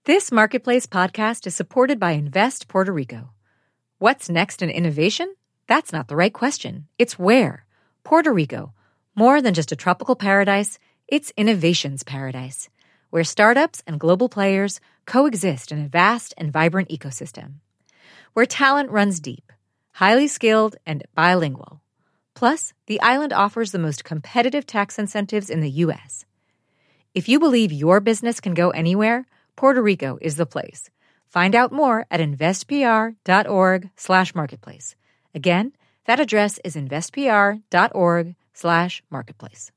This Marketplace podcast is supported by Invest Puerto Rico. What's next in innovation? That's not the right question. It's where. Puerto Rico. More than just a tropical paradise, it's innovation's paradise, where startups and global players coexist in a vast and vibrant ecosystem. Where talent runs deep, highly skilled, and bilingual. Plus, the island offers the most competitive tax incentives in the U.S. If you believe your business can go anywhere, Puerto Rico is the place. Find out more at investpr.org/marketplace. Again, that address is investpr.org/marketplace.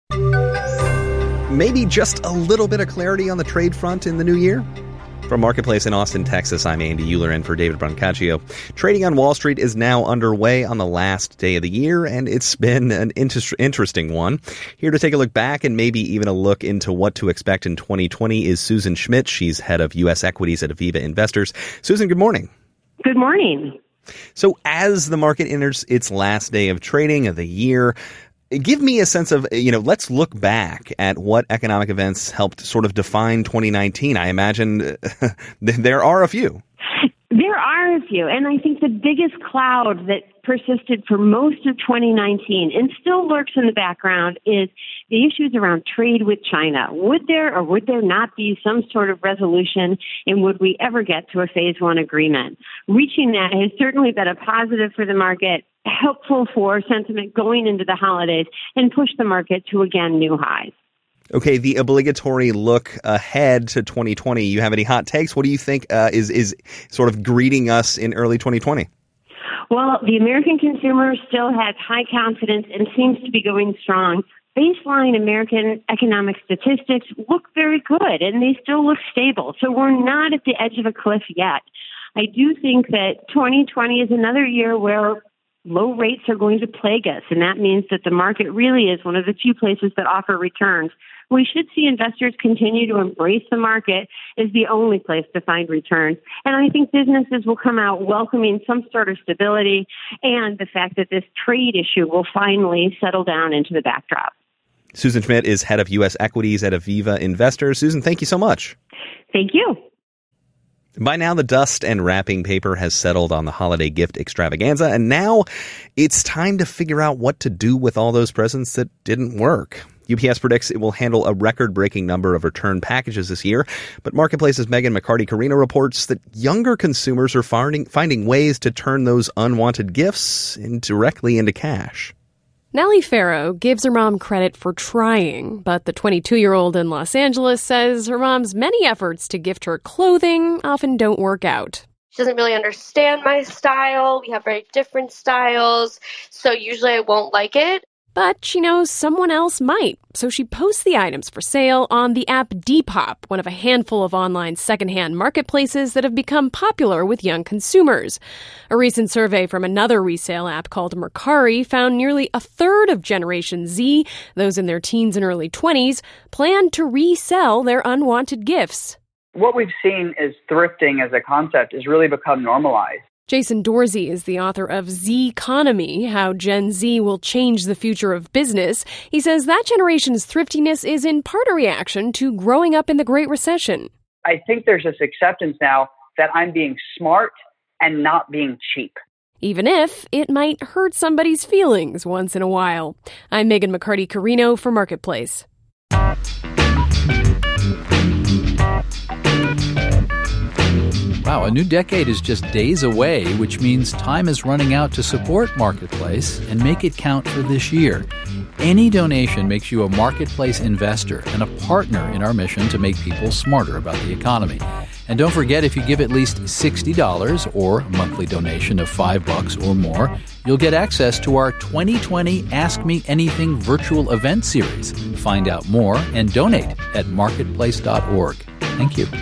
Maybe just a little bit of clarity on the trade front in the new year? From Marketplace in Austin, Texas, I'm Andy Euler in for David Brancaccio. Trading on Wall Street is now underway on the last day of the year, and it's been an interesting one. Here to take a look back and maybe even a look into what to expect in 2020 is Susan Schmidt. She's head of U.S. equities at Aviva Investors. Susan, good morning. Good morning. So as the market enters its last day of trading of the year, give me a sense of, let's look back at what economic events helped sort of define 2019. I imagine there are a few. There are a few. And I think the biggest cloud that persisted for most of 2019 and still lurks in the background is the issues around trade with China. Would there or would there not be some sort of resolution, and would we ever get to a phase one agreement? Reaching that has certainly been a positive for the market, helpful for sentiment going into the holidays, and push the market to, again, new highs. Okay, the obligatory look ahead to 2020. You have any hot takes? What do you think is sort of greeting us in early 2020? Well, the American consumer still has high confidence and seems to be going strong. Baseline American economic statistics look very good, and they still look stable. So we're not at the edge of a cliff yet. I do think that 2020 is another year where low rates are going to plague us, and that means that the market really is one of the few places that offer returns. We should see investors continue to embrace the market as the only place to find returns. And I think businesses will come out welcoming some sort of stability and the fact that this trade issue will finally settle down into the backdrop. Susan Schmidt is head of U.S. equities at Aviva Investors. Susan, thank you so much. Thank you. By now, the dust and wrapping paper has settled on the holiday gift extravaganza, and now it's time to figure out what to do with all those presents that didn't work. UPS predicts it will handle a record-breaking number of return packages this year, but Marketplace's Megan McCarty-Carino reports that younger consumers are finding ways to turn those unwanted gifts directly into cash. Nellie Farrow gives her mom credit for trying, but the 22-year-old in Los Angeles says her mom's many efforts to gift her clothing often don't work out. She doesn't really understand my style. We have very different styles, so usually I won't like it. But she knows someone else might, so she posts the items for sale on the app Depop, one of a handful of online secondhand marketplaces that have become popular with young consumers. A recent survey from another resale app called Mercari found nearly a third of Generation Z, those in their teens and early 20s, plan to resell their unwanted gifts. What we've seen is thrifting as a concept has really become normalized. Jason Dorsey is the author of Z-Conomy, How Gen Z Will Change the Future of Business. He says that generation's thriftiness is in part a reaction to growing up in the Great Recession. I think there's this acceptance now that I'm being smart and not being cheap. Even if it might hurt somebody's feelings once in a while. I'm Megan McCarty-Carino for Marketplace. Wow, a new decade is just days away, which means time is running out to support Marketplace and make it count for this year. Any donation makes you a Marketplace investor and a partner in our mission to make people smarter about the economy. And don't forget, if you give at least $60 or a monthly donation of $5 or more, you'll get access to our 2020 Ask Me Anything virtual event series. Find out more and donate at marketplace.org. Thank you.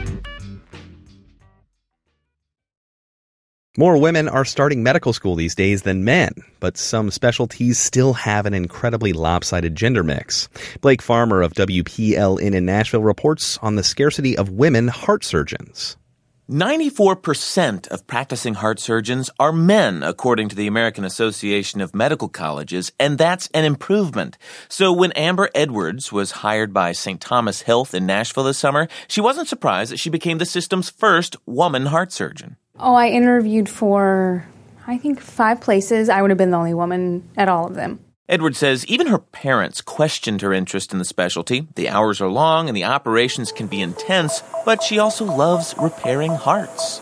More women are starting medical school these days than men, but some specialties still have an incredibly lopsided gender mix. Blake Farmer of WPLN in Nashville reports on the scarcity of women heart surgeons. 94% of practicing heart surgeons are men, according to the American Association of Medical Colleges, and that's an improvement. So when Amber Edwards was hired by St. Thomas Health in Nashville this summer, she wasn't surprised that she became the system's first woman heart surgeon. Oh, I interviewed for, I think, 5 places. I would have been the only woman at all of them. Edwards says even her parents questioned her interest in the specialty. The hours are long and the operations can be intense, but she also loves repairing hearts.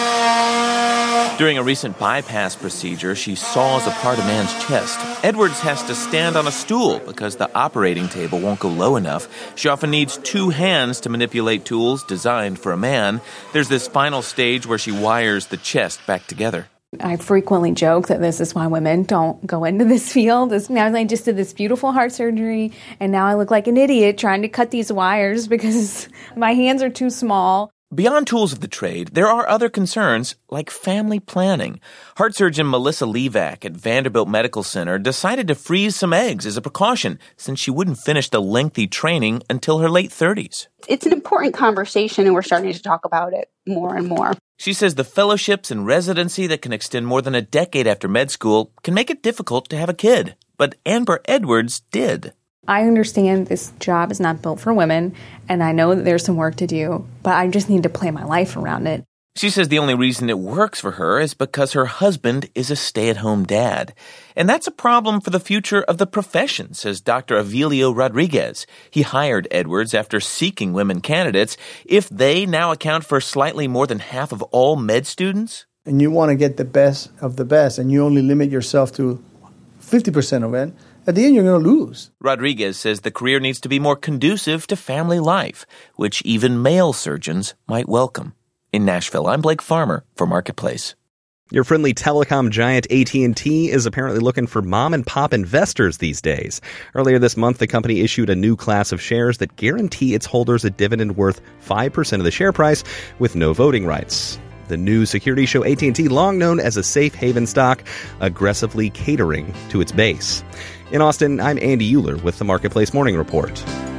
During a recent bypass procedure, she saws apart a man's chest. Edwards has to stand on a stool because the operating table won't go low enough. She often needs 2 hands to manipulate tools designed for a man. There's this final stage where she wires the chest back together. I frequently joke that this is why women don't go into this field. Now I just did this beautiful heart surgery, and now I look like an idiot trying to cut these wires because my hands are too small. Beyond tools of the trade, there are other concerns like family planning. Heart surgeon Melissa Levack at Vanderbilt Medical Center decided to freeze some eggs as a precaution since she wouldn't finish the lengthy training until her late 30s. It's an important conversation, and we're starting to talk about it more and more. She says the fellowships and residency that can extend more than a decade after med school can make it difficult to have a kid. But Amber Edwards did. I understand this job is not built for women, and I know that there's some work to do, but I just need to plan my life around it. She says the only reason it works for her is because her husband is a stay-at-home dad. And that's a problem for the future of the profession, says Dr. Avilio Rodriguez. He hired Edwards after seeking women candidates. If they now account for slightly more than half of all med students, and you want to get the best of the best, and you only limit yourself to 50% of it, at the end you're going to lose. Rodriguez says the career needs to be more conducive to family life, which even male surgeons might welcome. In Nashville, I'm Blake Farmer for Marketplace. Your friendly telecom giant AT&T is apparently looking for mom-and-pop investors these days. Earlier this month, the company issued a new class of shares that guarantee its holders a dividend worth 5% of the share price with no voting rights. The new securities show AT&T, long known as a safe haven stock, aggressively catering to its base. In Austin, I'm Andy Euler with the Marketplace Morning Report.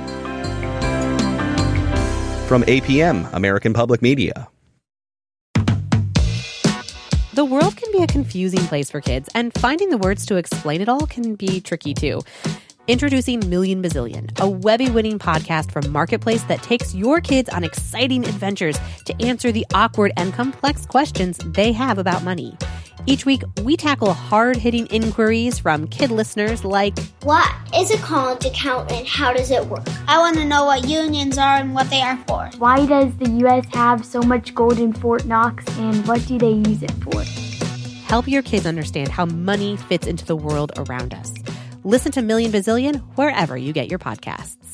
From APM, American Public Media. The world can be a confusing place for kids, and finding the words to explain it all can be tricky too. Introducing Million Bazillion, a Webby-winning podcast from Marketplace that takes your kids on exciting adventures to answer the awkward and complex questions they have about money. Each week, we tackle hard-hitting inquiries from kid listeners like, what is a college account and how does it work? I want to know what unions are and what they are for. Why does the U.S. have so much gold in Fort Knox and what do they use it for? Help your kids understand how money fits into the world around us. Listen to Million Bazillion wherever you get your podcasts.